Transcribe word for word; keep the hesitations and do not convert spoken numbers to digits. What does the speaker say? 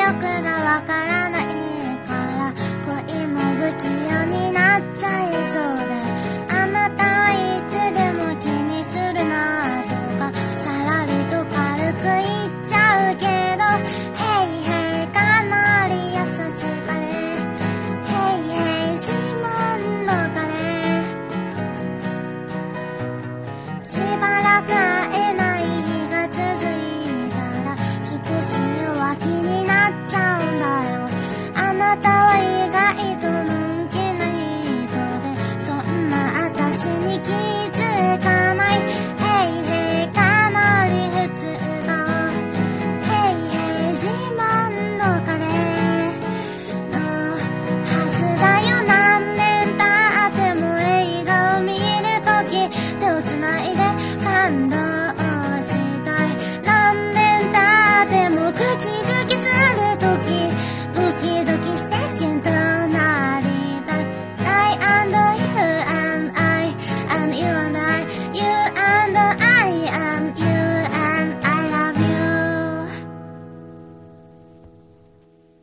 力がわからないから恋も不器用になっちゃいそうで、あなたはいつでも気にするなとかさらりと軽く言っちゃうけど、ヘイヘイかなり優しい彼、ヘイヘイ自慢の彼、しばらく会えない日が続いたら少しは気になっちゃうんだよ。あなたは意外とのんきな人で、そんな私に気